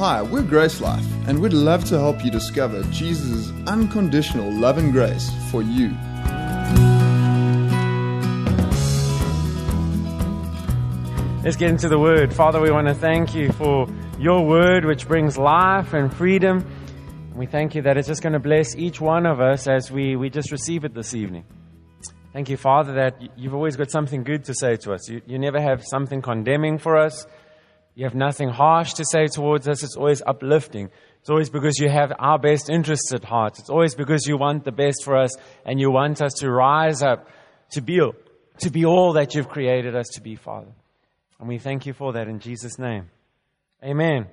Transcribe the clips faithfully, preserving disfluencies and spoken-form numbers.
Hi, we're Grace Life, and we'd love to help you discover Jesus' unconditional love and grace for you. Let's get into the Word. Father, we want to thank you for your Word, which brings life and freedom. We thank you that it's just going to bless each one of us as we, we just receive it this evening. Thank you, Father, that you've always got something good to say to us. You, you never have something condemning for us. You have nothing harsh to say towards us. It's always uplifting. It's always because you have our best interests at heart. It's always because you want the best for us and you want us to rise up to be, to be all that you've created us to be, Father. And we thank you for that in Jesus' name. Amen.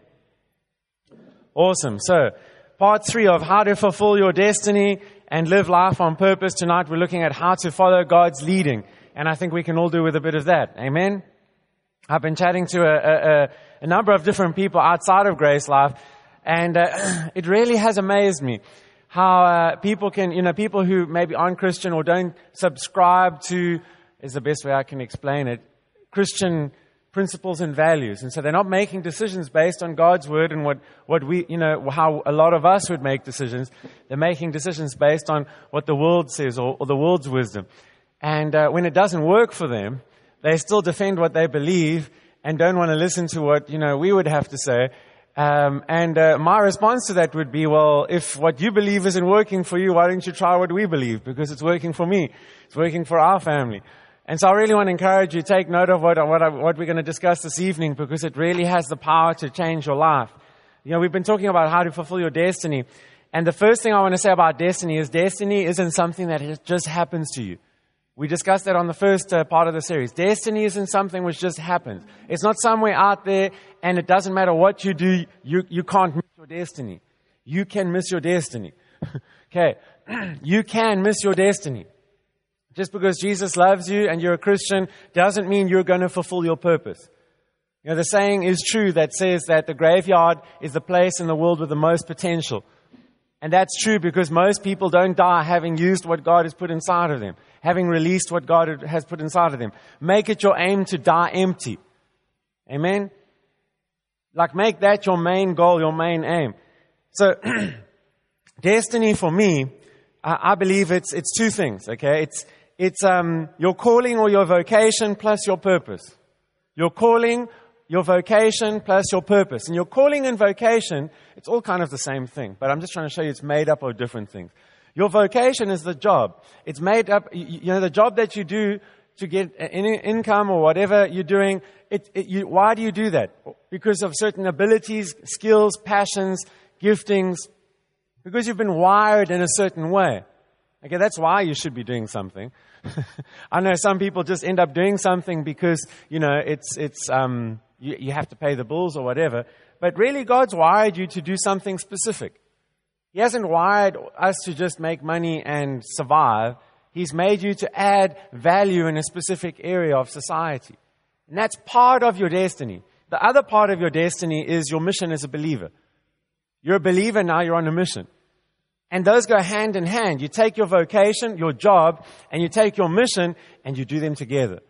Awesome. So, part three of how to fulfill your destiny and live life on purpose. Tonight we're looking at how to follow God's leading. And I think we can all do with a bit of that. Amen. I've been chatting to a, a, a number of different people outside of Grace Life, and uh, it really has amazed me how uh, people can, you know, people who maybe aren't Christian or don't subscribe to, is the best way I can explain it, Christian principles and values. And so they're not making decisions based on God's word and what, what we, you know, how a lot of us would make decisions. They're making decisions based on what the world says or, or the world's wisdom. And uh, when it doesn't work for them, they still defend what they believe and don't want to listen to what, you know, we would have to say. Um, and uh, my response to that would be, well, if what you believe isn't working for you, why don't you try what we believe? Because it's working for me. It's working for our family. And so I really want to encourage you, take note of what, what, I, what we're going to discuss this evening, because it really has the power to change your life. You know, we've been talking about how to fulfill your destiny. And the first thing I want to say about destiny is destiny isn't something that just happens to you. We discussed that on the first uh, part of the series. Destiny isn't something which just happens. It's not somewhere out there, and it doesn't matter what you do, you, you can't miss your destiny. You can miss your destiny. Okay, you can miss your destiny. Just because Jesus loves you and you're a Christian doesn't mean you're going to fulfill your purpose. You know, the saying is true that says that the graveyard is the place in the world with the most potential. And that's true because most people don't die having used what God has put inside of them, having released what God has put inside of them. Make it your aim to die empty. Amen? Like, make that your main goal, your main aim. So, destiny for me, I, I believe it's it's two things, okay? It's it's um your calling or your vocation plus your purpose. Your calling, your vocation plus your purpose. And your calling and vocation, it's all kind of the same thing. But I'm just trying to show you it's made up of different things. Your vocation is the job. It's made up, you know, the job that you do to get any income or whatever you're doing. It, it, you, why do you do that? Because of certain abilities, skills, passions, giftings. Because you've been wired in a certain way. Okay, that's why you should be doing something. I know some people just end up doing something because, you know, it's, it's, um, you, you have to pay the bills or whatever. But really, God's wired you to do something specific. He hasn't wired us to just make money and survive. He's made you to add value in a specific area of society. And that's part of your destiny. The other part of your destiny is your mission as a believer. You're a believer, now you're on a mission. And those go hand in hand. You take your vocation, your job, and you take your mission, and you do them together.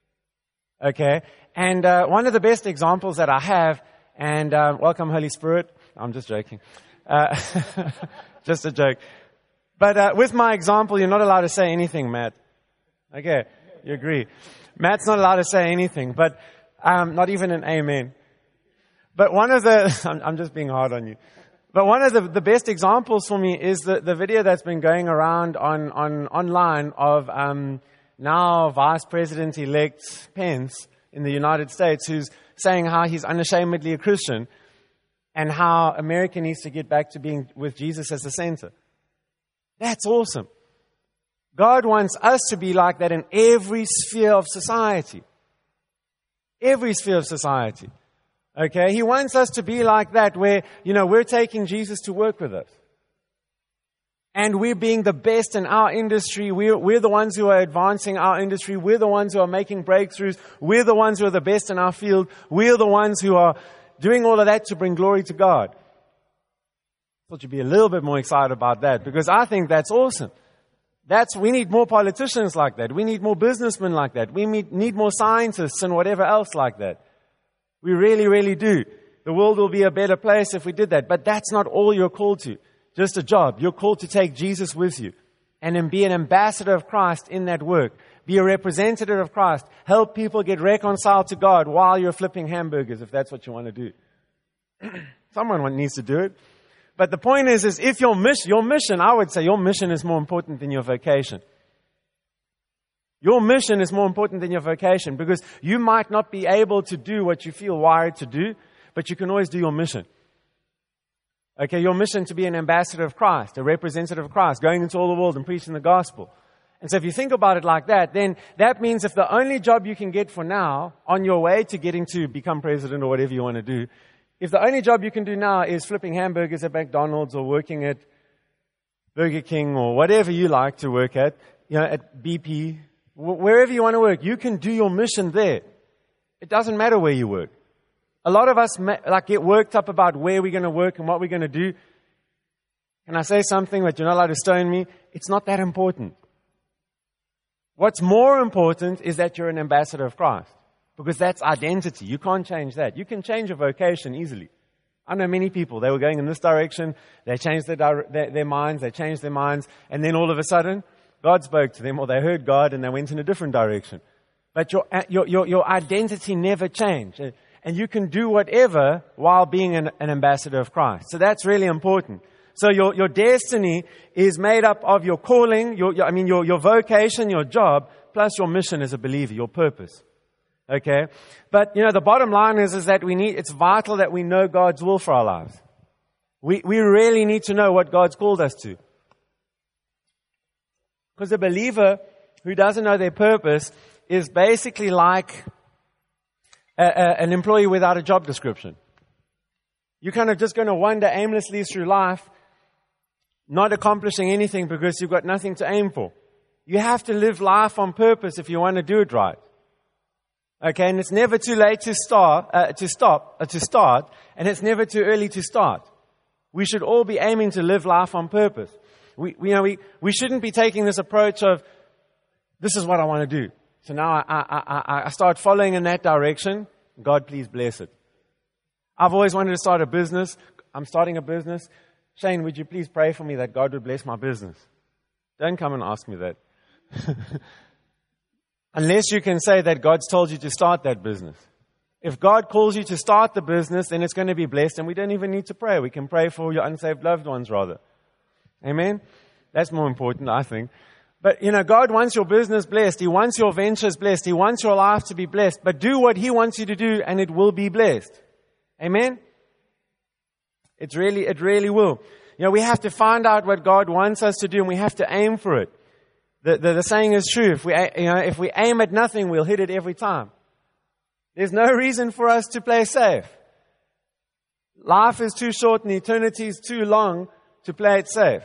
Okay? And uh, one of the best examples that I have, and uh, welcome Holy Spirit. I'm just joking. Uh, just a joke. But uh, with my example, you're not allowed to say anything, Matt. Okay, you agree. Matt's not allowed to say anything, but um, not even an amen. But one of the, I'm, I'm just being hard on you. But one of the, the best examples for me is the, the video that's been going around on, on online of um, now Vice President-elect Pence in the United States, who's saying how he's unashamedly a Christian and how America needs to get back to being with Jesus as the center. That's awesome. God wants us to be like that in every sphere of society. Every sphere of society. Okay? He wants us to be like that where, you know, we're taking Jesus to work with us. And we're being the best in our industry. We're, we're the ones who are advancing our industry. We're the ones who are making breakthroughs. We're the ones who are the best in our field. We're the ones who are doing all of that to bring glory to God. I thought you'd be a little bit more excited about that because I think that's awesome. That's, we need more politicians like that. We need more businessmen like that. We need, need more scientists and whatever else like that. We really, really do. The world will be a better place if we did that. But that's not all you're called to. Just a job. You're called to take Jesus with you and then be an ambassador of Christ in that work. Be a representative of Christ. Help people get reconciled to God while you're flipping hamburgers, if that's what you want to do. Someone needs to do it. But the point is, is if your mission, your mission, I would say your mission is more important than your vocation. Your mission is more important than your vocation, because you might not be able to do what you feel wired to do, but you can always do your mission. Okay, your mission to be an ambassador of Christ, a representative of Christ, going into all the world and preaching the gospel. And so if you think about it like that, then that means if the only job you can get for now, on your way to getting to become president or whatever you want to do, if the only job you can do now is flipping hamburgers at McDonald's or working at Burger King or whatever you like to work at, you know, at B P, wherever you want to work, you can do your mission there. It doesn't matter where you work. A lot of us like get worked up about where we're going to work and what we're going to do. Can I say something that you're not allowed to stone me? It's not that important. What's more important is that you're an ambassador of Christ, because that's identity. You can't change that. You can change your vocation easily. I know many people, they were going in this direction, they changed their, their, their minds, they changed their minds, and then all of a sudden, God spoke to them, or they heard God and they went in a different direction. But your, your, your, your identity never changed. And you can do whatever while being an, an ambassador of Christ. So that's really important. So your, your destiny is made up of your calling, your, your, I mean, your, your vocation, your job, plus your mission as a believer, your purpose. Okay? But, you know, the bottom line is, is that we need, it's vital that we know God's will for our lives. We, we really need to know what God's called us to. Because a believer who doesn't know their purpose is basically like a, a, an employee without a job description. You're kind of just going to wander aimlessly through life, not accomplishing anything because you've got nothing to aim for. You have to live life on purpose if you want to do it right. Okay, and it's never too late to start, uh, to stop, uh, to start, and it's never too early to start. We should all be aiming to live life on purpose. We, we, you know, we, we shouldn't be taking this approach of, this is what I want to do. So now I, I, I, I start following in that direction. God, please bless it. I've always wanted to start a business. I'm starting a business. Shane, would you please pray for me that God would bless my business? Don't come and ask me that. Unless you can say that God's told you to start that business. If God calls you to start the business, then it's going to be blessed, and we don't even need to pray. We can pray for your unsaved loved ones rather. Amen? That's more important, I think. But, you know, God wants your business blessed. He wants your ventures blessed. He wants your life to be blessed. But do what He wants you to do, and it will be blessed. Amen? It's really, it really will. You know, we have to find out what God wants us to do, and we have to aim for it. The, the, the saying is true. If we, you know, if we aim at nothing, we'll hit it every time. There's no reason for us to play safe. Life is too short and eternity is too long to play it safe.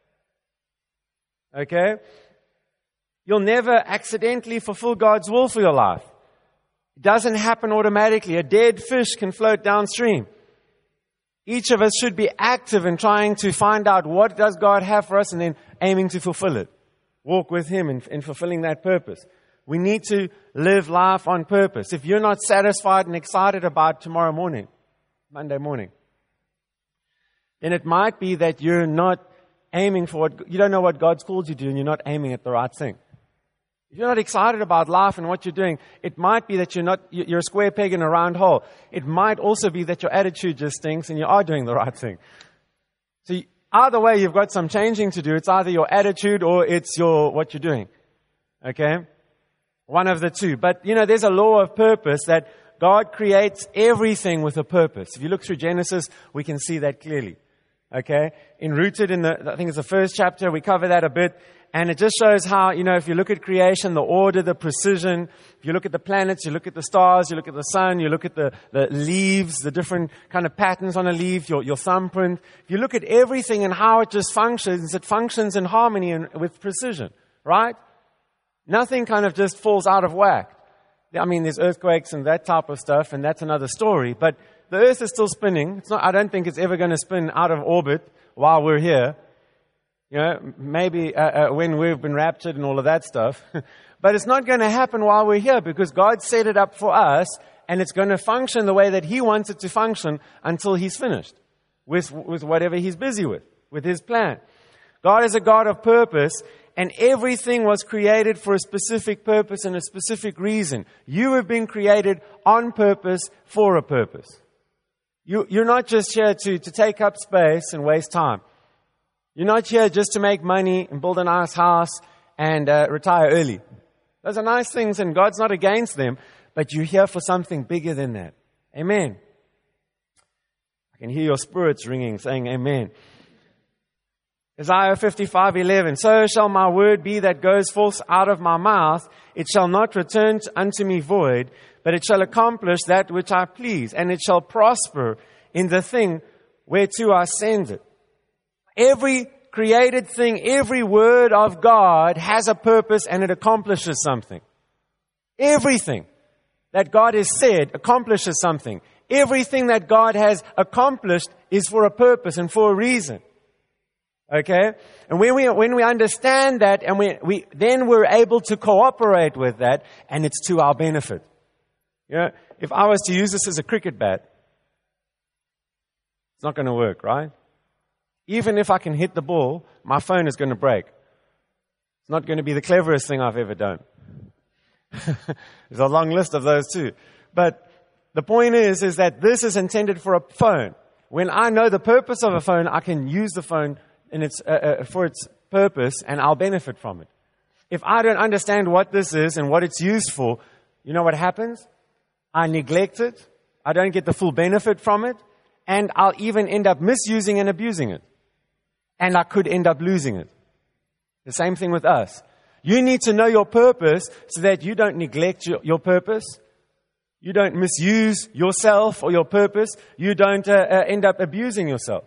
Okay? You'll never accidentally fulfill God's will for your life. It doesn't happen automatically. A dead fish can float downstream. Each of us should be active in trying to find out what does God have for us and then aiming to fulfill it. Walk with Him in, in fulfilling that purpose. We need to live life on purpose. If you're not satisfied and excited about tomorrow morning, Monday morning, then it might be that you're not aiming for what, you don't know what God's called you to do, and you're not aiming at the right thing. If you're not excited about life and what you're doing, it might be that you're not, you're a square peg in a round hole. It might also be that your attitude just stinks and you are doing the right thing. So either way, you've got some changing to do. It's either your attitude or it's your, what you're doing. Okay? One of the two. But, you know, there's a law of purpose that God creates everything with a purpose. If you look through Genesis, we can see that clearly. Okay? In Rooted in the, I think it's the first chapter, we cover that a bit. And it just shows how, you know, if you look at creation, the order, the precision, if you look at the planets, you look at the stars, you look at the sun, you look at the, the leaves, the different kind of patterns on a leaf, your, your thumbprint. If you look at everything and how it just functions, it functions in harmony and with precision, right? Nothing kind of just falls out of whack. I mean, there's earthquakes and that type of stuff, and that's another story. But the earth is still spinning. It's not, I don't think it's ever going to spin out of orbit while we're here. You know, maybe uh, uh, when we've been raptured and all of that stuff. But it's not going to happen while we're here because God set it up for us and it's going to function the way that He wants it to function until He's finished with, with whatever He's busy with, with His plan. God is a God of purpose, and everything was created for a specific purpose and a specific reason. You have been created on purpose for a purpose. You, you're not just here to, to take up space and waste time. You're not here just to make money and build a nice house and uh, retire early. Those are nice things, and God's not against them, but you're here for something bigger than that. Amen. I can hear your spirits ringing, saying amen. Isaiah fifty-five eleven. So shall my word be that goes forth out of my mouth. It shall not return unto me void, but it shall accomplish that which I please, and it shall prosper in the thing whereto I send it. Every created thing, every word of God has a purpose, and it accomplishes something. Everything that God has said accomplishes something. Everything that God has accomplished is for a purpose and for a reason. Okay? And when we, when we understand that, and we, we, then we're able to cooperate with that, and it's to our benefit. You know, if I was to use this as a cricket bat, it's not going to work, right? Even if I can hit the ball, my phone is going to break. It's not going to be the cleverest thing I've ever done. There's a long list of those too. But the point is, is that this is intended for a phone. When I know the purpose of a phone, I can use the phone in its, uh, uh, for its purpose, and I'll benefit from it. If I don't understand what this is and what it's used for, you know what happens? I neglect it. I don't get the full benefit from it. And I'll even end up misusing and abusing it. And I could end up losing it. The same thing with us. You need to know your purpose so that you don't neglect your, your purpose. You don't misuse yourself or your purpose. You don't uh, uh, end up abusing yourself.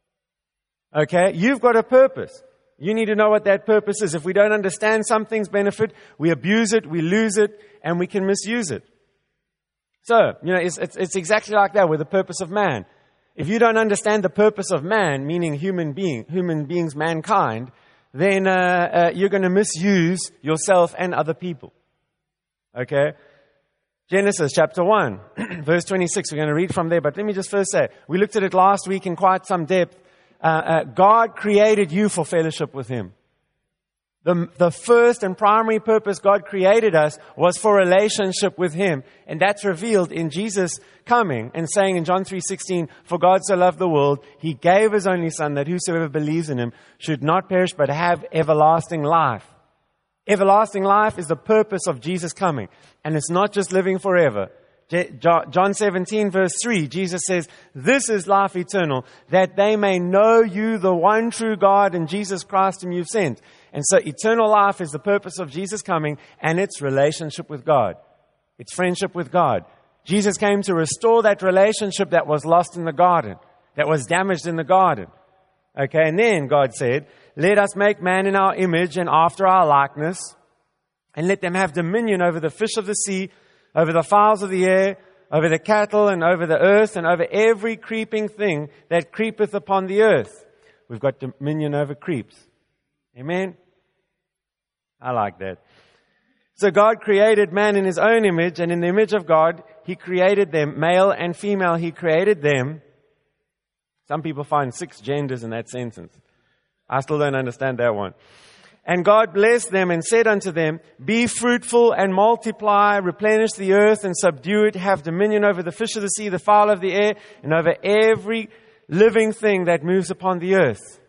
Okay? You've got a purpose. You need to know what that purpose is. If we don't understand something's benefit, we abuse it, we lose it, and we can misuse it. So, you know, it's, it's, it's exactly like that with the purpose of man. If you don't understand the purpose of man, meaning human being, human beings, mankind, then uh, uh, you're going to misuse yourself and other people. Okay? Genesis chapter one, verse twenty-six. We're going to read from there, but let me just first say, we looked at it last week in quite some depth. Uh, uh, God created you for fellowship with Him. The, the first and primary purpose God created us was for relationship with Him. And that's revealed in Jesus coming and saying in John three sixteen, for God so loved the world, He gave His only Son, that whosoever believes in Him should not perish but have everlasting life. Everlasting life is the purpose of Jesus coming. And it's not just living forever. John seventeen verse three, Jesus says, this is life eternal, that they may know you, the one true God, and Jesus Christ whom you've sent. And so eternal life is the purpose of Jesus coming, and it's relationship with God. It's friendship with God. Jesus came to restore that relationship that was lost in the garden, that was damaged in the garden. Okay, and then God said, let us make man in our image and after our likeness, and let them have dominion over the fish of the sea, over the fowls of the air, over the cattle, and over the earth, and over every creeping thing that creepeth upon the earth. We've got dominion over creeps. Amen? I like that. So God created man in His own image, and in the image of God, He created them. Male and female, He created them. Some people find six genders in that sentence. I still don't understand that one. And God blessed them and said unto them, be fruitful and multiply, replenish the earth and subdue it, have dominion over the fish of the sea, the fowl of the air, and over every living thing that moves upon the earth.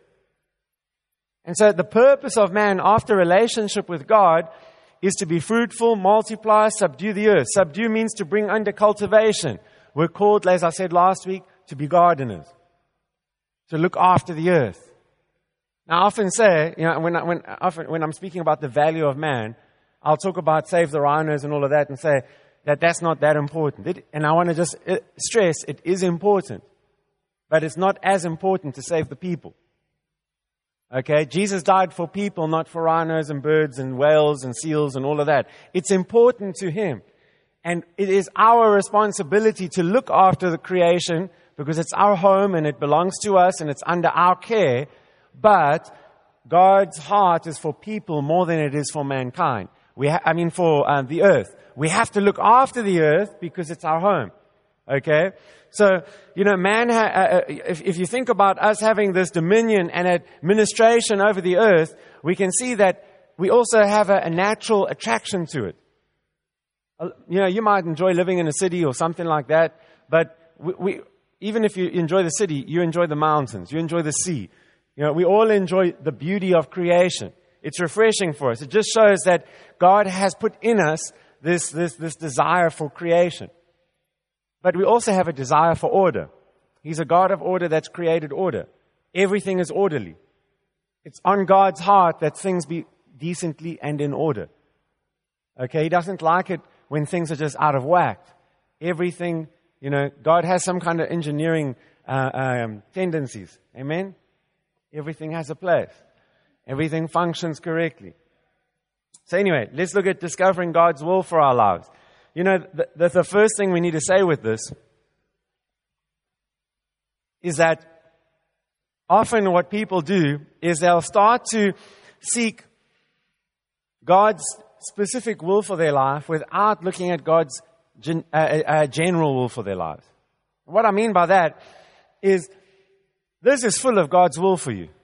And so the purpose of man after relationship with God is to be fruitful, multiply, subdue the earth. Subdue means to bring under cultivation. We're called, as I said last week, to be gardeners, to look after the earth. Now, I often say, you know, when, I, when, often, when I'm speaking about the value of man, I'll talk about save the rhinos and all of that and say that that's not that important. It, and I want to just stress it is important, but it's not as important to save the people. Okay? Jesus died for people, not for rhinos and birds and whales and seals and all of that. It's important to Him. And it is our responsibility to look after the creation because it's our home and it belongs to us and it's under our care. But God's heart is for people more than it is for mankind. We ha- I mean, for um, the earth. We have to look after the earth because it's our home. Okay? So, you know, man, ha- uh, if, if you think about us having this dominion and administration over the earth, we can see that we also have a, a natural attraction to it. Uh, you know, you might enjoy living in a city or something like that, but we, we even if you enjoy the city, you enjoy the mountains, you enjoy the sea. You know, we all enjoy the beauty of creation. It's refreshing for us. It just shows that God has put in us this, this, this desire for creation. But we also have a desire for order. He's a God of order that's created order. Everything is orderly. It's on God's heart that things be decently and in order. Okay, He doesn't like it when things are just out of whack. Everything, you know, God has some kind of engineering uh, um, tendencies. Amen? Everything has a place. Everything functions correctly. So anyway, let's look at discovering God's will for our lives. You know, the, the, the first thing we need to say with this is that often what people do is they'll start to seek God's specific will for their life without looking at God's gen, uh, uh, general will for their lives. What I mean by that is this is full of God's will for you.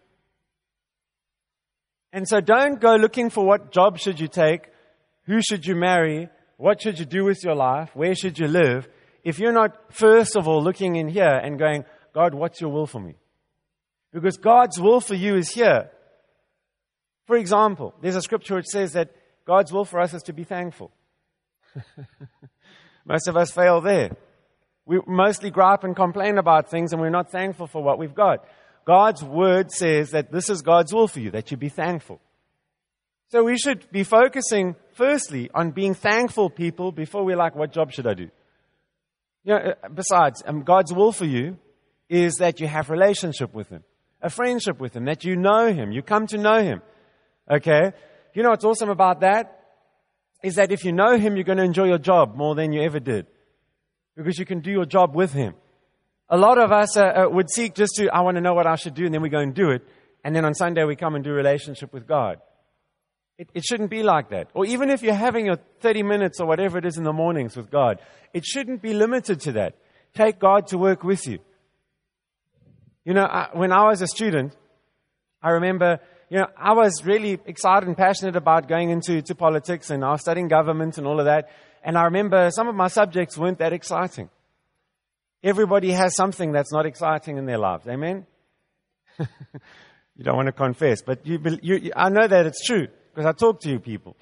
And so don't go looking for what job should you take, who should you marry, what should you do with your life, where should you live, if you're not first of all looking in here and going, God, what's your will for me? Because God's will for you is here. For example, there's a scripture which says that God's will for us is to be thankful. Most of us fail there. We mostly gripe and complain about things and we're not thankful for what we've got. God's word says that this is God's will for you, that you be thankful. So we should be focusing firstly on being thankful people before we're like, what job should I do? You know, besides, um, God's will for you is that you have relationship with Him, a friendship with Him, that you know Him, you come to know Him. Okay? You know what's awesome about that? Is that if you know Him, you're going to enjoy your job more than you ever did. Because you can do your job with Him. A lot of us uh, uh, would seek just to, I want to know what I should do, and then we go and do it. And then on Sunday we come and do relationship with God. It, it shouldn't be like that. Or even if you're having your thirty minutes or whatever it is in the mornings with God, it shouldn't be limited to that. Take God to work with you. You know, I, when I was a student, I remember, you know, I was really excited and passionate about going into to politics, and I was studying government and all of that. And I remember some of my subjects weren't that exciting. Everybody has something that's not exciting in their lives. Amen? You don't want to confess, but you, you, I know that it's true because I talk to you people.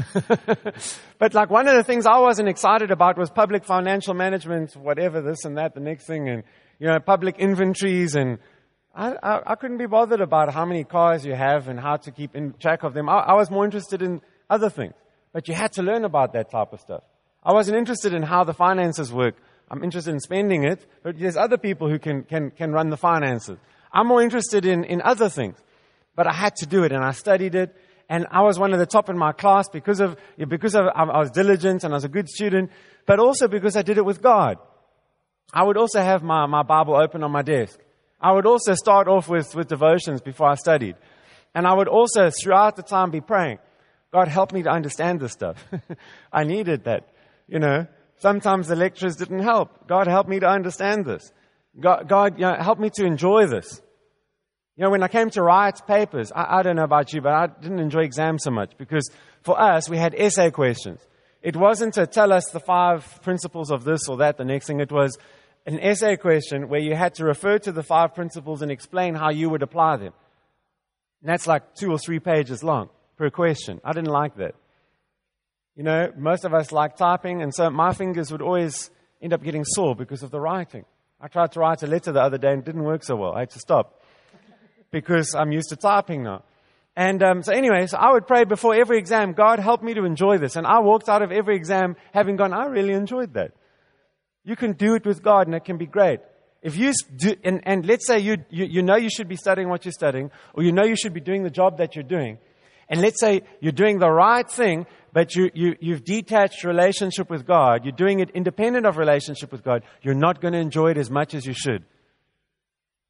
But like one of the things I wasn't excited about was public financial management, whatever, this and that, the next thing, and, you know, public inventories, and I, I, I couldn't be bothered about how many cars you have and how to keep in track of them. I, I was more interested in other things. But you had to learn about that type of stuff. I wasn't interested in how the finances work. I'm interested in spending it, but there's other people who can, can, can run the finances. I'm more interested in, in other things. But I had to do it, and I studied it, and I was one of the top in my class because of, because of, I was diligent and I was a good student, but also because I did it with God. I would also have my, my Bible open on my desk. I would also start off with, with devotions before I studied. And I would also, throughout the time, be praying. God, help me to understand this stuff. I needed that. You know, sometimes the lectures didn't help. God, help me to understand this. God, God you know, help me to enjoy this. You know, when I came to write papers, I, I don't know about you, but I didn't enjoy exams so much because for us, we had essay questions. It wasn't to tell us the five principles of this or that, the next thing. It was an essay question where you had to refer to the five principles and explain how you would apply them. And that's like two or three pages long per question. I didn't like that. You know, most of us like typing, and so my fingers would always end up getting sore because of the writing. I tried to write a letter the other day and it didn't work so well. I had to stop because I'm used to typing now. And um, so anyway, so I would pray before every exam, God, help me to enjoy this. And I walked out of every exam having gone, I really enjoyed that. You can do it with God and it can be great. If you do, and, and let's say you, you you know you should be studying what you're studying, or you know you should be doing the job that you're doing, and let's say you're doing the right thing, but you, you, you've detached relationship with God, you're doing it independent of relationship with God, you're not going to enjoy it as much as you should.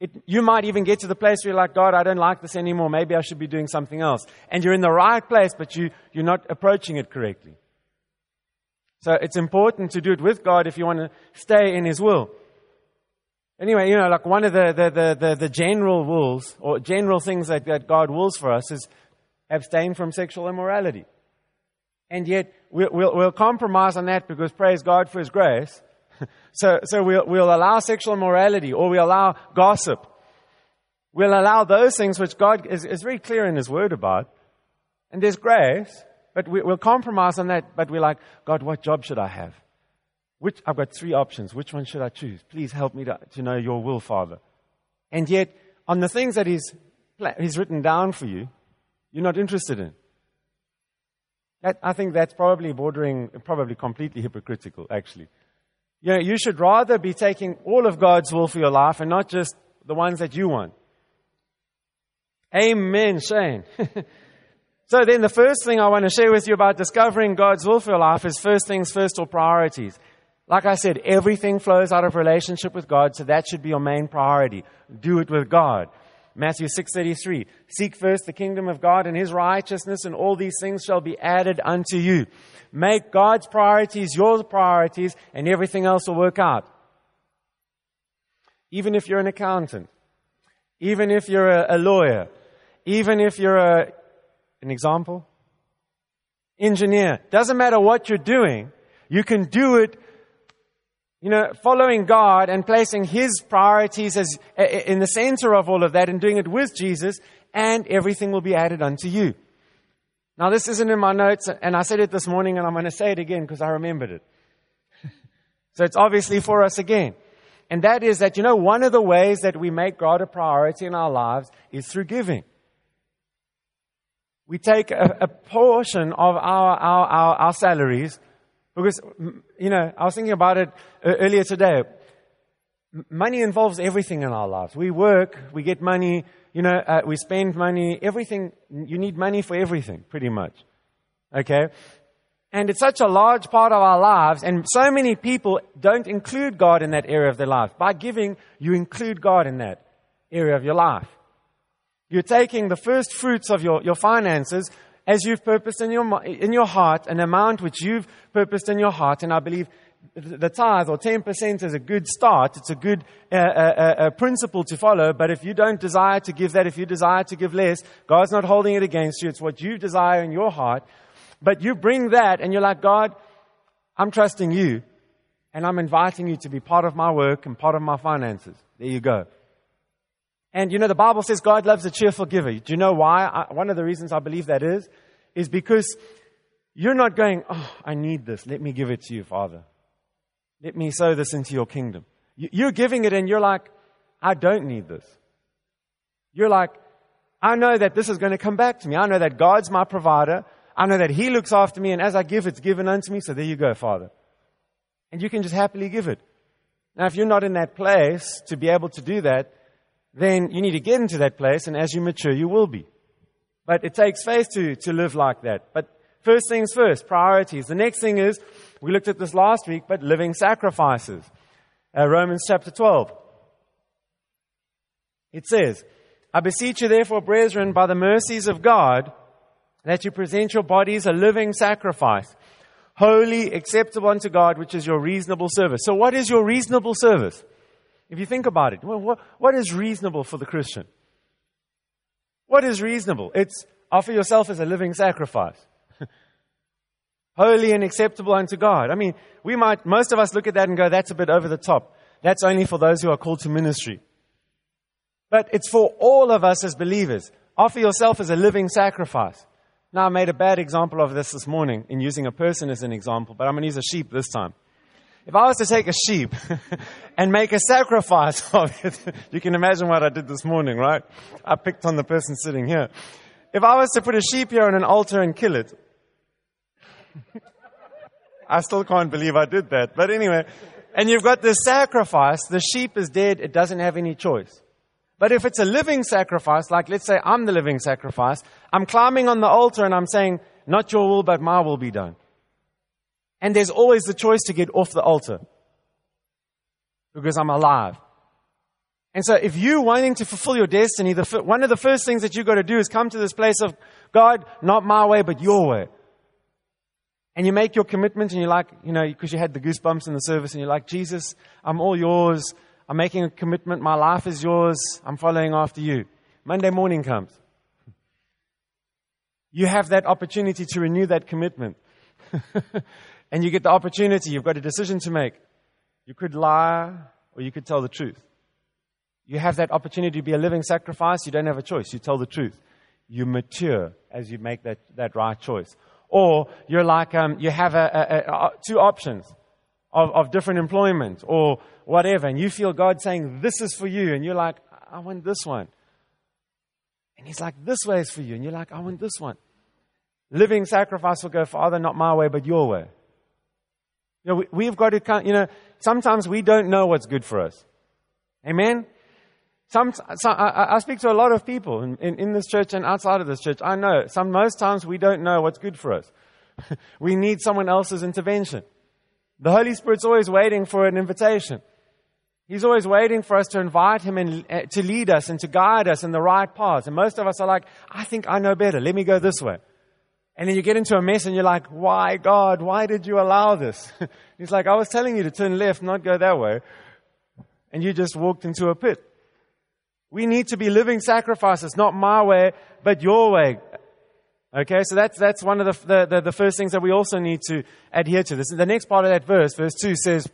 It, you might even get to the place where you're like, God, I don't like this anymore. Maybe I should be doing something else. And you're in the right place, but you, you're not approaching it correctly. So it's important to do it with God if you want to stay in His will. Anyway, you know, like one of the, the, the, the, the general rules or general things that, that God wills for us is abstain from sexual immorality. And yet we'll, we'll, we'll compromise on that because praise God for His grace. So, so we'll, we'll allow sexual immorality, or we'll allow gossip. We'll allow those things which God is, is very clear in His Word about. And there's grace, but we, we'll compromise on that. But we're like, God, what job should I have? Which I've got three options. Which one should I choose? Please help me to, to know Your will, Father. And yet, on the things that He's, He's written down for you, you're not interested in. That, I think that's probably bordering, probably completely hypocritical, actually. You know, you should rather be taking all of God's will for your life and not just the ones that you want. Amen, Shane. So then the first thing I want to share with you about discovering God's will for your life is first things first, or priorities. Like I said, everything flows out of relationship with God, so that should be your main priority. Do it with God. Matthew six thirty-three, seek first the kingdom of God and His righteousness, and all these things shall be added unto you. Make God's priorities your priorities, and everything else will work out. Even if you're an accountant, even if you're a, a lawyer, even if you're a, an example, engineer, doesn't matter what you're doing, you can do it, you know, following God and placing His priorities as in the center of all of that and doing it with Jesus, and everything will be added unto you. Now, this isn't in my notes, and I said it this morning, and I'm going to say it again because I remembered it. So it's obviously for us again. And that is that, you know, one of the ways that we make God a priority in our lives is through giving. We take a, a portion of our, our, our, our salaries, because, you know, I was thinking about it earlier today. Money involves everything in our lives. We work, we get money, you know, uh, we spend money, everything. You need money for everything, pretty much. Okay? And it's such a large part of our lives, and so many people don't include God in that area of their life. By giving, you include God in that area of your life. You're taking the first fruits of your, your finances as you've purposed in your, in your heart, an amount which you've purposed in your heart. And I believe the tithe, or ten percent, is a good start. It's a good uh, uh, uh, principle to follow. But if you don't desire to give that, if you desire to give less, God's not holding it against you. It's what you desire in your heart. But you bring that and you're like, God, I'm trusting you, and I'm inviting you to be part of my work and part of my finances. There you go. And you know, the Bible says God loves a cheerful giver. Do you know why? I, one of the reasons I believe that is, is because you're not going, oh, I need this. Let me give it to you, Father. Let me sow this into your kingdom. You, you're giving it and you're like, I don't need this. You're like, I know that this is going to come back to me. I know that God's my provider. I know that He looks after me, and as I give, it's given unto me. So there you go, Father. And you can just happily give it. Now, if you're not in that place to be able to do that, then you need to get into that place, and as you mature, you will be. But it takes faith to, to live like that. But first things first, priorities. The next thing is, we looked at this last week, but living sacrifices. Uh, Romans chapter twelve. It says, I beseech you therefore, brethren, by the mercies of God, that you present your bodies a living sacrifice, holy, acceptable unto God, which is your reasonable service. So what is your reasonable service? If you think about it, well, what, what is reasonable for the Christian? What is reasonable? It's offer yourself as a living sacrifice. Holy and acceptable unto God. I mean, we might, most of us look at that and go, that's a bit over the top. That's only for those who are called to ministry. But it's for all of us as believers. Offer yourself as a living sacrifice. Now, I made a bad example of this this morning in using a person as an example, but I'm going to use a sheep this time. If I was to take a sheep and make a sacrifice of it, you can imagine what I did this morning, right? I picked on the person sitting here. If I was to put a sheep here on an altar and kill it, I still can't believe I did that. But anyway, and you've got this sacrifice, the sheep is dead, it doesn't have any choice. But if it's a living sacrifice, like let's say I'm the living sacrifice, I'm climbing on the altar and I'm saying, not your will, but my will be done. And there's always the choice to get off the altar. Because I'm alive. And so if you wanting to fulfill your destiny, the, one of the first things that you've got to do is come to this place of, God, not my way, but your way. And you make your commitment and you're like, you know, because you had the goosebumps in the service and you're like, Jesus, I'm all yours. I'm making a commitment. My life is yours. I'm following after you. Monday morning comes. You have that opportunity to renew that commitment. And you get the opportunity. You've got a decision to make. You could lie or you could tell the truth. You have that opportunity to be a living sacrifice. You don't have a choice. You tell the truth. You mature as you make that, that right choice. Or you're like, um, you have a, a, a, two options of, of different employment or whatever. And you feel God saying, this is for you. And you're like, I want this one. And He's like, this way is for you. And you're like, I want this one. Living sacrifice will go, Father, not my way, but your way. You know, we, we've got to come, you know, sometimes we don't know what's good for us. Amen? Some, some I, I speak to a lot of people in, in, in this church and outside of this church. I know some, most times we don't know what's good for us. We need someone else's intervention. The Holy Spirit's always waiting for an invitation. He's always waiting for us to invite Him and uh, to lead us and to guide us in the right paths. And most of us are like, I think I know better. Let me go this way. And then you get into a mess and you're like, why, God? Why did you allow this? He's like, I was telling you to turn left, not go that way. And you just walked into a pit. We need to be living sacrifices, not my way, but your way. Okay, so that's that's one of the, the, the, the first things that we also need to adhere to. This, the next part of that verse, verse two says,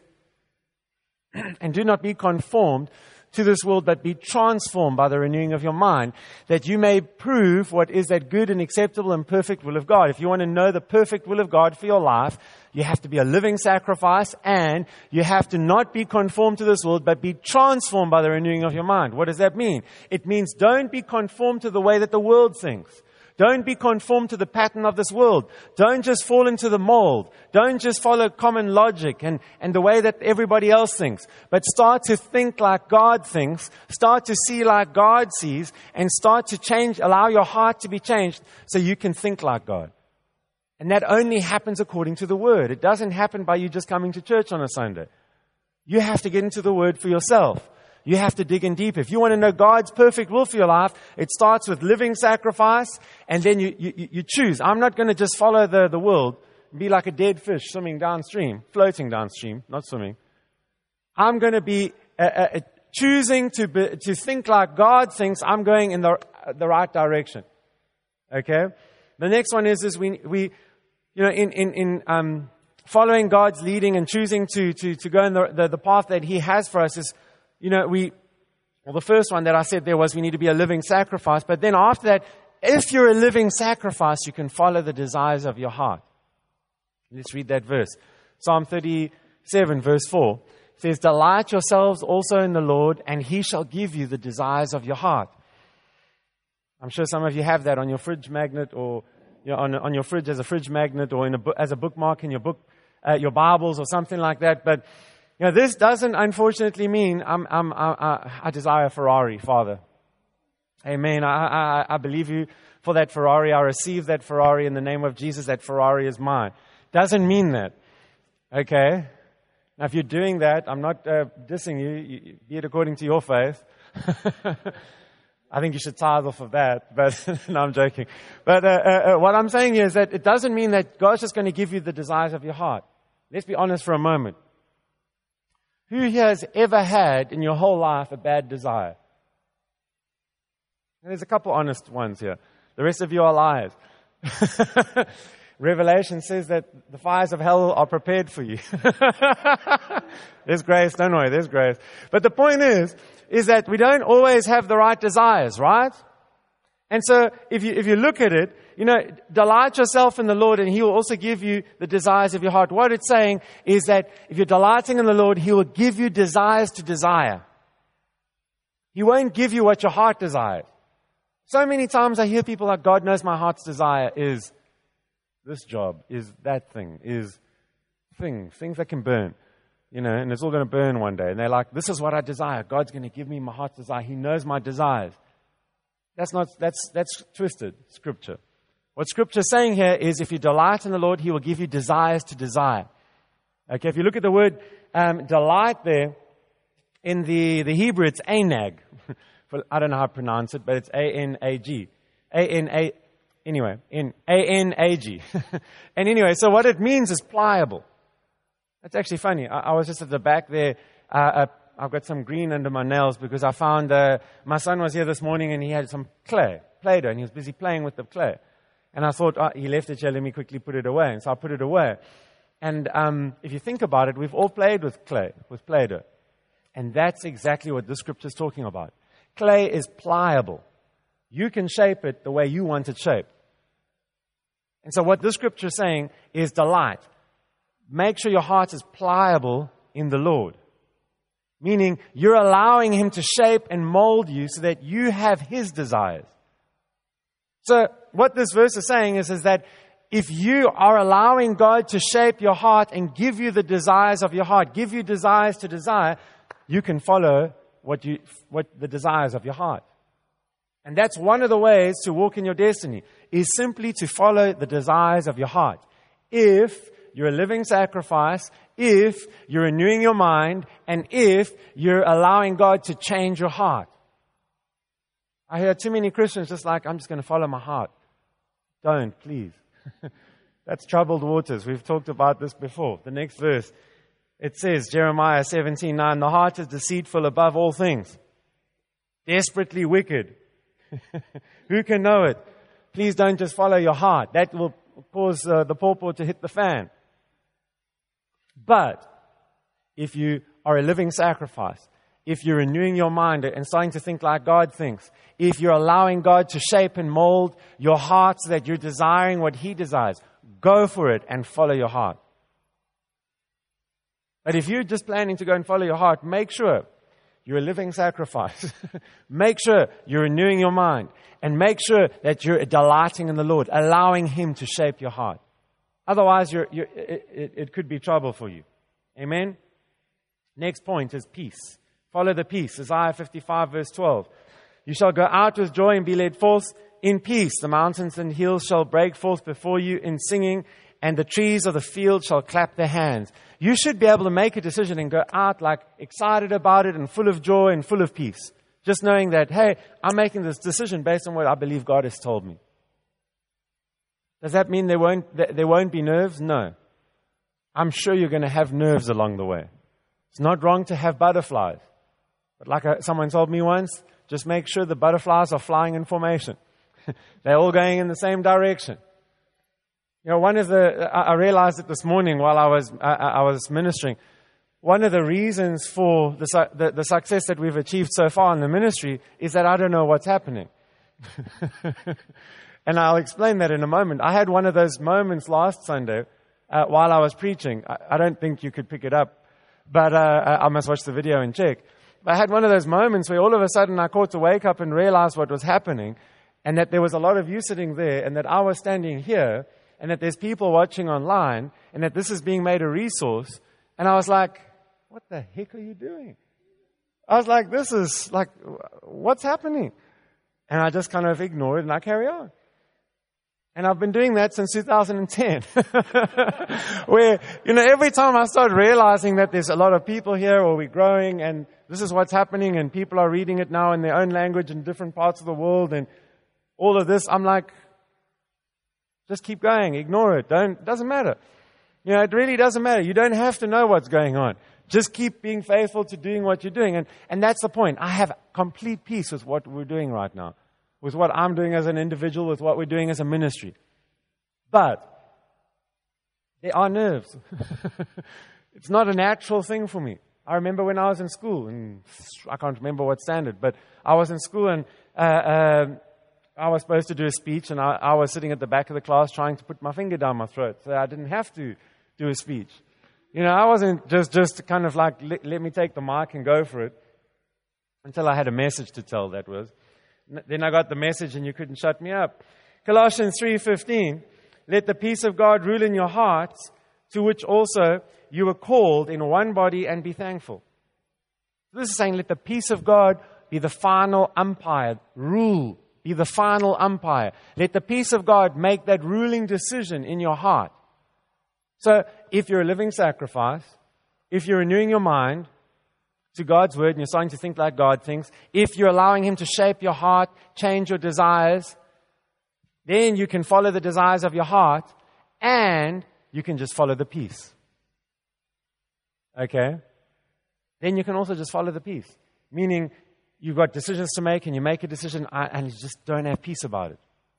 and do not be conformed to this world, but be transformed by the renewing of your mind, that you may prove what is that good and acceptable and perfect will of God. If you want to know the perfect will of God for your life, you have to be a living sacrifice, and you have to not be conformed to this world, but be transformed by the renewing of your mind. What does that mean? It means don't be conformed to the way that the world thinks. Don't be conformed to the pattern of this world. Don't just fall into the mold. Don't just follow common logic and, and the way that everybody else thinks. But start to think like God thinks. Start to see like God sees. And start to change, allow your heart to be changed so you can think like God. And that only happens according to the Word. It doesn't happen by you just coming to church on a Sunday. You have to get into the Word for yourself. You have to dig in deep. If you want to know God's perfect will for your life, it starts with living sacrifice, and then you, you, you choose. I'm not going to just follow the, the world and be like a dead fish swimming downstream, floating downstream, not swimming. I'm going to be uh, uh, choosing to be, to think like God thinks. I'm going in the, uh, the right direction. Okay? The next one is, is we, we you know, in, in, in um, following God's leading and choosing to, to, to go in the, the, the path that He has for us is, you know, we, well, the first one that I said there was we need to be a living sacrifice. But then after that, if you're a living sacrifice, you can follow the desires of your heart. Let's read that verse. Psalm thirty-seven, verse four says, delight yourselves also in the Lord, and He shall give you the desires of your heart. I'm sure some of you have that on your fridge magnet, or you know, on, on your fridge as a fridge magnet, or in a, as a bookmark in your book, uh, your Bibles or something like that. But you know, this doesn't, unfortunately, mean I'm, I'm, I, I desire a Ferrari, Father. Amen. I, I, I believe you for that Ferrari. I receive that Ferrari in the name of Jesus. That Ferrari is mine. Doesn't mean that. Okay? Now, if you're doing that, I'm not uh, dissing you. you. Be it according to your faith. I think you should tithe off of that. But no, I'm joking. But uh, uh, what I'm saying is that it doesn't mean that God's just going to give you the desires of your heart. Let's be honest for a moment. Who here has ever had in your whole life a bad desire? And there's a couple honest ones here. The rest of you are liars. Revelation says that the fires of hell are prepared for you. There's grace, don't worry, there's grace. But the point is, is that we don't always have the right desires, right? And so if you, if you look at it, you know, delight yourself in the Lord and He will also give you the desires of your heart. What it's saying is that if you're delighting in the Lord, He will give you desires to desire. He won't give you what your heart desires. So many times I hear people like, God knows my heart's desire is this job, is that thing, is things, things that can burn. You know, and it's all going to burn one day. And they're like, this is what I desire. God's going to give me my heart's desire. He knows my desires. That's not, that's, that's twisted scripture. What scripture is saying here is if you delight in the Lord, He will give you desires to desire. Okay, if you look at the word um, delight there, In the, the Hebrew, it's anag. I don't know how to pronounce it, but it's A N A G. A N A, anyway, in A N A G. And anyway, so what it means is pliable. That's actually funny. I, I was just at the back there. Uh, uh, I've got some green under my nails because I found, uh, my son was here this morning and he had some clay, Play-Doh, and he was busy playing with the clay. And I thought, oh, he left it here, let me quickly put it away. And so I put it away. And um, if you think about it, we've all played with clay, with Play-Doh. And that's exactly what this scripture is talking about. Clay is pliable. You can shape it the way you want it shaped. And so what this scripture is saying is delight. Make sure your heart is pliable in the Lord. Meaning you're allowing Him to shape and mold you so that you have His desires. So what this verse is saying is, is that if you are allowing God to shape your heart and give you the desires of your heart, give you desires to desire, you can follow what you, what the desires of your heart. And that's one of the ways to walk in your destiny, is simply to follow the desires of your heart. If you're a living sacrifice, if you're renewing your mind, and if you're allowing God to change your heart. I hear too many Christians just like, I'm just going to follow my heart. Don't, please. That's troubled waters. We've talked about this before. The next verse, it says, Jeremiah seventeen nine, the heart is deceitful above all things, desperately wicked. Who can know it? Please don't just follow your heart. That will cause uh, the pawpaw to hit the fan. But if you are a living sacrifice, if you're renewing your mind and starting to think like God thinks, if you're allowing God to shape and mold your heart so that you're desiring what He desires, go for it and follow your heart. But if you're just planning to go and follow your heart, make sure you're a living sacrifice. Make sure you're renewing your mind. And make sure that you're delighting in the Lord, allowing Him to shape your heart. Otherwise, you're, you're, it, it, it could be trouble for you. Amen? Next point is peace. Follow the peace. Isaiah fifty-five verse twelve. You shall go out with joy and be led forth in peace. The mountains and hills shall break forth before you in singing, and the trees of the field shall clap their hands. You should be able to make a decision and go out like excited about it and full of joy and full of peace. Just knowing that, hey, I'm making this decision based on what I believe God has told me. Does that mean there won't, there won't be nerves? No. I'm sure you're going to have nerves along the way. It's not wrong to have butterflies. But like someone told me once, just make sure the butterflies are flying in formation. They're all going in the same direction. You know, one of the, I realized it this morning while I was, I, I was ministering. One of the reasons for the, the, the success that we've achieved so far in the ministry is that I don't know what's happening. And I'll explain that in a moment. I had one of those moments last Sunday uh, while I was preaching. I, I don't think you could pick it up, but uh, I must watch the video and check. But I had one of those moments where all of a sudden I caught to wake up and realize what was happening, and that there was a lot of you sitting there, and that I was standing here, and that there's people watching online, and that this is being made a resource. And I was like, what the heck are you doing? I was like, this is like, what's happening? And I just kind of ignore it and I carry on. And I've been doing that since two thousand ten. Where, you know, every time I start realizing that there's a lot of people here, or we're growing, and this is what's happening, and people are reading it now in their own language in different parts of the world, and all of this, I'm like, just keep going, ignore it. Don't, it doesn't matter. You know, it really doesn't matter. You don't have to know what's going on. Just keep being faithful to doing what you're doing. And, and that's the point. I have complete peace with what we're doing right now, with what I'm doing as an individual, with what we're doing as a ministry. But there are nerves. It's not a natural thing for me. I remember when I was in school, and I can't remember what standard, but I was in school and uh, uh, I was supposed to do a speech, and I, I was sitting at the back of the class trying to put my finger down my throat so I didn't have to do a speech. You know, I wasn't just, just kind of like, let, let me take the mic and go for it, until I had a message to tell, that was. Then I got the message and you couldn't shut me up. Colossians three fifteen, let the peace of God rule in your hearts, to which also you were called in one body, and be thankful. This is saying, let the peace of God be the final umpire, rule, be the final umpire. Let the peace of God make that ruling decision in your heart. So if you're a living sacrifice, if you're renewing your mind, to God's word and you're starting to think like God thinks, if you're allowing Him to shape your heart, change your desires, then you can follow the desires of your heart and you can just follow the peace. Okay? Then you can also just follow the peace. Meaning, you've got decisions to make and you make a decision and you just don't have peace about it.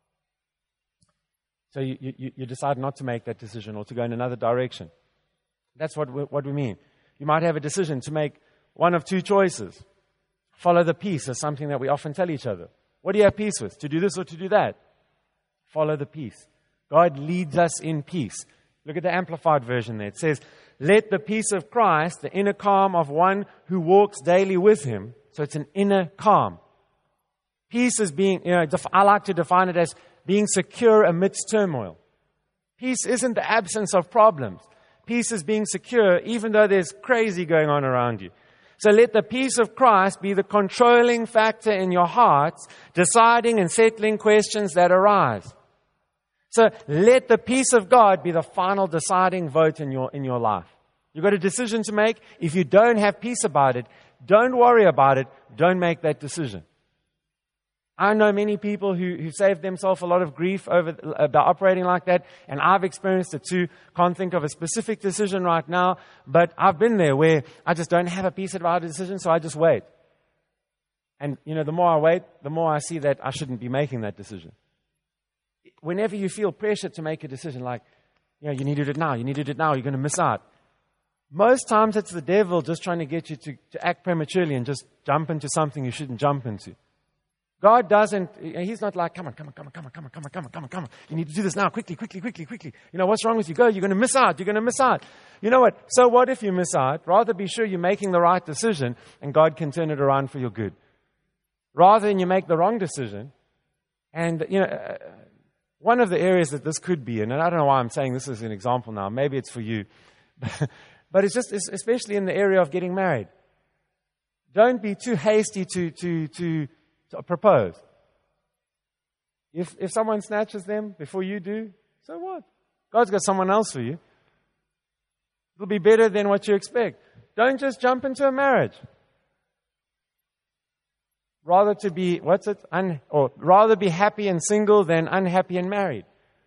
So you, you, you decide not to make that decision or to go in another direction. That's what we, what we mean. You might have a decision to make one of two choices. Follow the peace is something that we often tell each other. What do you have peace with? To do this or to do that? Follow the peace. God leads us in peace. Look at the Amplified version there. It says, let the peace of Christ, the inner calm of one who walks daily with Him. So it's an inner calm. Peace is being, you know, I like to define it as being secure amidst turmoil. Peace isn't the absence of problems. Peace is being secure even though there's crazy going on around you. So let the peace of Christ be the controlling factor in your hearts, deciding and settling questions that arise. So let the peace of God be the final deciding vote in your, in your life. You've got a decision to make. If you don't have peace about it, don't worry about it. Don't make that decision. I know many people who, who saved themselves a lot of grief over about operating like that, and I've experienced it too. Can't think of a specific decision right now, but I've been there where I just don't have a peace about a decision, so I just wait. And, you know, the more I wait, the more I see that I shouldn't be making that decision. Whenever you feel pressure to make a decision, like, you know, you need to do it now, you need to do it now, you're going to miss out. Most times it's the devil just trying to get you to, to act prematurely and just jump into something you shouldn't jump into. God doesn't, He's not like, come on, come on, come on, come on, come on, come on, come on, come on, come on. You need to do this now, quickly, quickly, quickly, quickly. You know, what's wrong with you? Go, you're going to miss out, you're going to miss out. You know what? So what if you miss out? Rather be sure you're making the right decision and God can turn it around for your good. Rather than you make the wrong decision. And, you know, one of the areas that this could be, and I don't know why I'm saying this as an example now, maybe it's for you, but it's just, it's especially in the area of getting married. Don't be too hasty to, to, to, to propose. If, if someone snatches them before you do, so what? God's got someone else for you. It'll be better than what you expect. Don't just jump into a marriage. Rather to be, what's it? Un, or rather be happy and single than unhappy and married.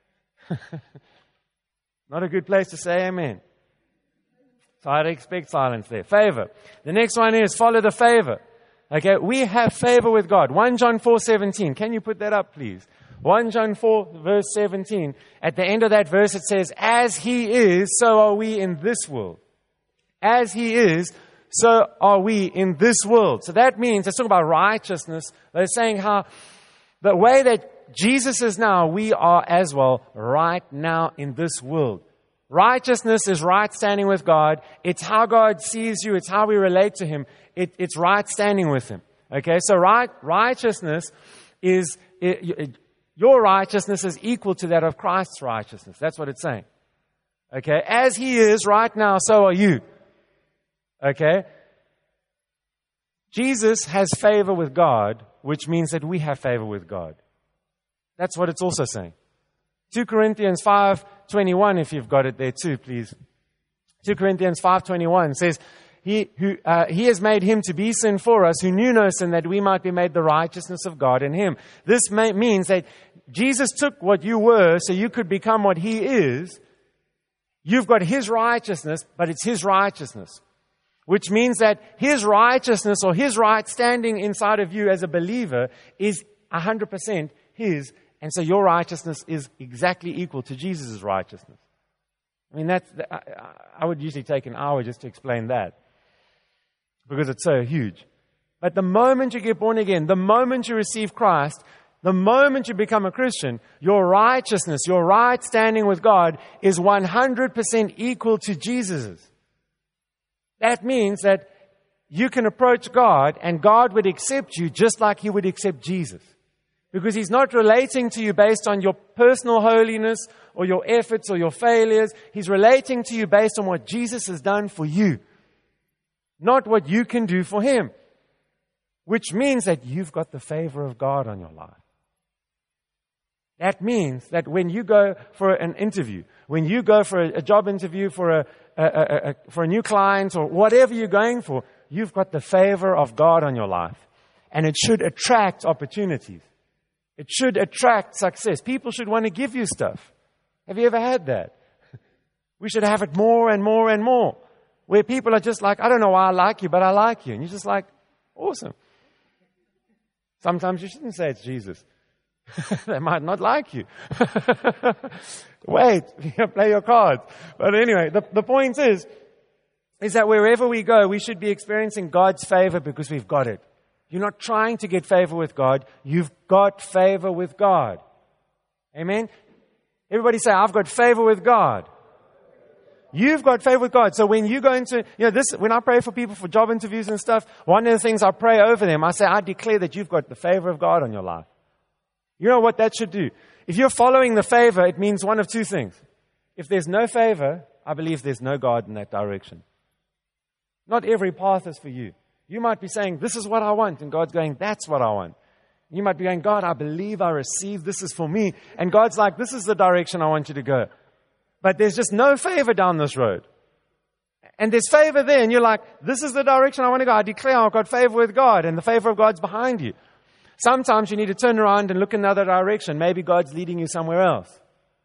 Not a good place to say amen. So I'd expect silence there. Favor. The next one is follow the favor. Okay, we have favor with God. First John four seventeen. Can you put that up, please? First John four, verse seventeen. At the end of that verse, it says, as He is, so are we in this world. As He is, so are we in this world. So that means, let's talk about righteousness. They're saying how the way that Jesus is now, we are as well right now in this world. Righteousness is right standing with God. It's how God sees you. It's how we relate to Him. It, it's right standing with Him. Okay, so right righteousness is, it, it, your righteousness is equal to that of Christ's righteousness. That's what it's saying. Okay, as He is right now, so are you. Okay? Jesus has favor with God, which means that we have favor with God. That's what it's also saying. Second Corinthians five twenty-one, if you've got it there too, please. Second Corinthians five twenty-one says, He who uh, He has made Him to be sin for us, who knew no sin, that we might be made the righteousness of God in Him. This may, means that Jesus took what you were so you could become what He is. You've got His righteousness, but it's His righteousness. Which means that His righteousness or His right standing inside of you as a believer is one hundred percent His. And so your righteousness is exactly equal to Jesus' righteousness. I mean, that's, I would usually take an hour just to explain that. Because it's so huge. But the moment you get born again, the moment you receive Christ, the moment you become a Christian, your righteousness, your right standing with God is one hundred percent equal to Jesus's. That means that you can approach God and God would accept you just like He would accept Jesus. Because He's not relating to you based on your personal holiness or your efforts or your failures. He's relating to you based on what Jesus has done for you. Not what you can do for Him. Which means that you've got the favor of God on your life. That means that when you go for an interview, when you go for a job interview for a, a, a, a for a new client or whatever you're going for, you've got the favor of God on your life. And it should attract opportunities. It should attract success. People should want to give you stuff. Have you ever had that? We should have it more and more and more. Where people are just like, I don't know why I like you, but I like you. And you're just like, awesome. Sometimes you shouldn't say it's Jesus. They might not like you. Wait, play your cards. But anyway, the, the point is, is that wherever we go, we should be experiencing God's favor because we've got it. You're not trying to get favor with God. You've got favor with God. Amen? Everybody say, I've got favor with God. You've got favor with God. So when you go into, you know, this, when I pray for people for job interviews and stuff, one of the things I pray over them, I say, I declare that you've got the favor of God on your life. You know what that should do? If you're following the favor, it means one of two things. If there's no favor, I believe there's no God in that direction. Not every path is for you. You might be saying, this is what I want. And God's going, that's what I want. You might be going, God, I believe I receive. This is for me. And God's like, this is the direction I want you to go. But there's just no favor down this road. And there's favor there. And you're like, this is the direction I want to go. I declare I've got favor with God. And the favor of God's behind you. Sometimes you need to turn around and look in another direction. Maybe God's leading you somewhere else.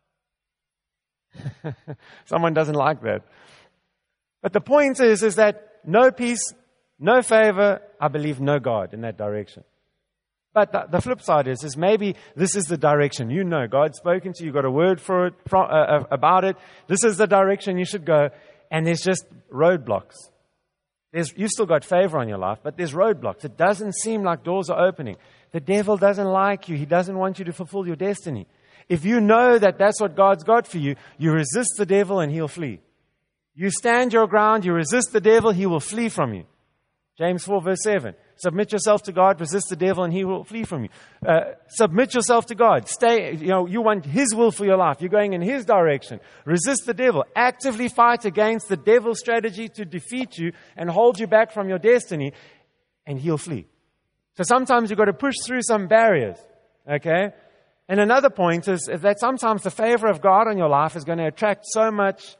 Someone doesn't like that. But the point is, is that no peace, no favor, I believe no God in that direction. But the, the flip side is, is maybe this is the direction. You know, God's spoken to you, you've got a word for it, from, uh, about it. This is the direction you should go. And there's just roadblocks. There's, you've still got favor on your life, but there's roadblocks. It doesn't seem like doors are opening. The devil doesn't like you. He doesn't want you to fulfill your destiny. If you know that that's what God's got for you, you resist the devil and he'll flee. You stand your ground, you resist the devil, he will flee from you. James four verse seven. Submit yourself to God, resist the devil, and he will flee from you. Uh, submit yourself to God. Stay, you know, you want his will for your life. You're going in his direction. Resist the devil. Actively fight against the devil's strategy to defeat you and hold you back from your destiny, and he'll flee. So sometimes you've got to push through some barriers. Okay? And another point is, is that sometimes the favor of God on your life is going to attract so much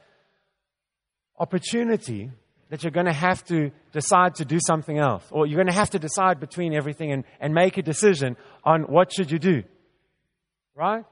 opportunity that you're going to have to decide to do something else. Or you're going to have to decide between everything and, and make a decision on what should you do. Right?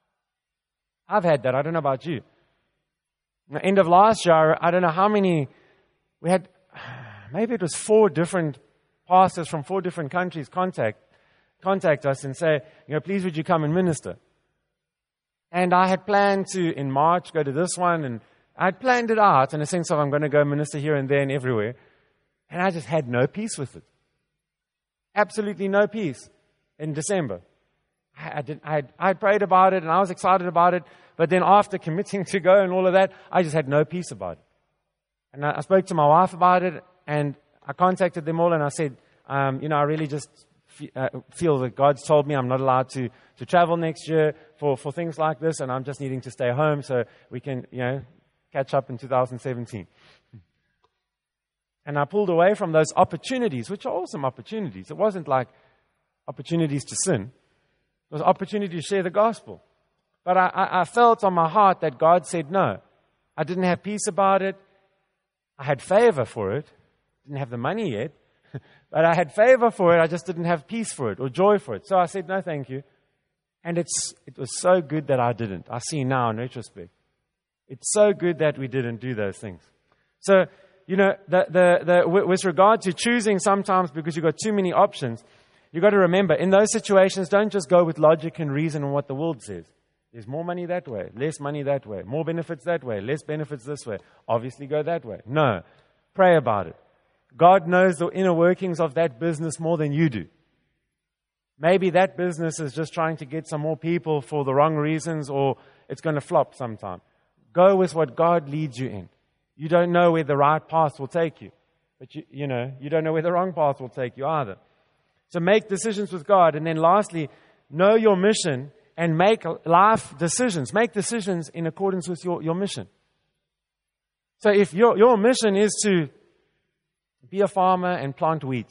I've had that. I don't know about you. At the end of last year, I don't know how many, we had, maybe it was four different pastors from four different countries contact, contact us and say, you know, please would you come and minister? And I had planned to, in March, go to this one, and I'd planned it out in a sense of I'm going to go minister here and there and everywhere. And I just had no peace with it. Absolutely no peace in December. I, I, did, I, had, I had prayed about it and I was excited about it. But then after committing to go and all of that, I just had no peace about it. And I, I spoke to my wife about it and I contacted them all and I said, um, you know, I really just f- uh, feel that God's told me I'm not allowed to, to travel next year for, for things like this. And I'm just needing to stay home so we can, you know, catch up in two thousand seventeen. And I pulled away from those opportunities, which are awesome opportunities. It wasn't like opportunities to sin. It was opportunity to share the gospel. But I, I, I felt on my heart that God said no. I didn't have peace about it. I had favor for it. Didn't have the money yet. But I had favor for it. I just didn't have peace for it or joy for it. So I said, no, thank you. And it's it was so good that I didn't. I see now in retrospect. It's so good that we didn't do those things. So, you know, the, the, the, with regard to choosing sometimes because you've got too many options, you've got to remember, in those situations, don't just go with logic and reason and what the world says. There's more money that way, less money that way, more benefits that way, less benefits this way. Obviously go that way. No. Pray about it. God knows the inner workings of that business more than you do. Maybe that business is just trying to get some more people for the wrong reasons, or it's going to flop sometime. Go with what God leads you in. You don't know where the right path will take you. But you, you know, you don't know where the wrong path will take you either. So make decisions with God. And then lastly, know your mission and make life decisions. Make decisions in accordance with your, your mission. So if your, your mission is to be a farmer and plant wheat,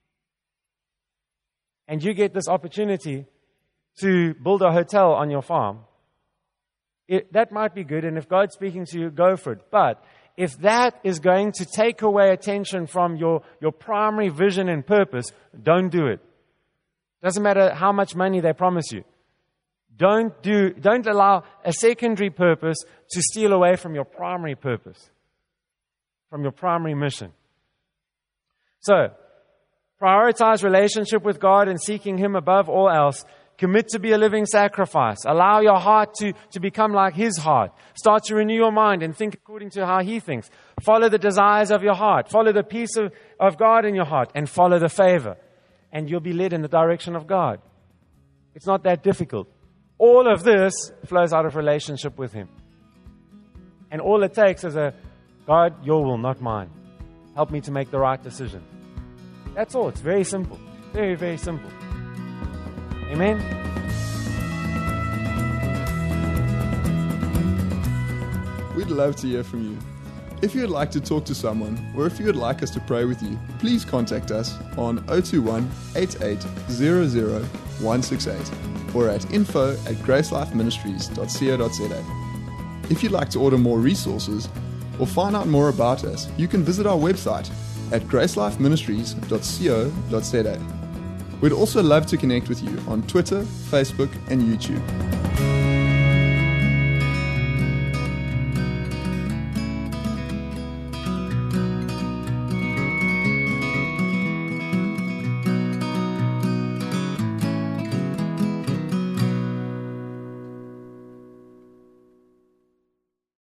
and you get this opportunity to build a hotel on your farm, It, that might be good, and if God's speaking to you, go for it. But if that is going to take away attention from your, your primary vision and purpose, don't do it. Doesn't matter how much money they promise you. Don't do, don't allow a secondary purpose to steal away from your primary purpose, from your primary mission. So, prioritize relationship with God and seeking Him above all else. Commit to be a living sacrifice. Allow your heart to, to become like His heart. Start to renew your mind and think according to how He thinks. Follow the desires of your heart. Follow the peace of, of God in your heart. And follow the favor. And you'll be led in the direction of God. It's not that difficult. All of this flows out of relationship with Him. And all it takes is a, God, your will, not mine. Help me to make the right decision. That's all. It's very simple. Very, very simple. Amen? We'd love to hear from you. If you'd like to talk to someone, or if you would like us to pray with you, please contact us on zero two one, eight eight zero zero, one six eight or at info at gracelifeministries dot co dot za. If you'd like to order more resources or find out more about us, you can visit our website at gracelifeministries dot co dot za. We'd also love to connect with you on Twitter, Facebook, and YouTube.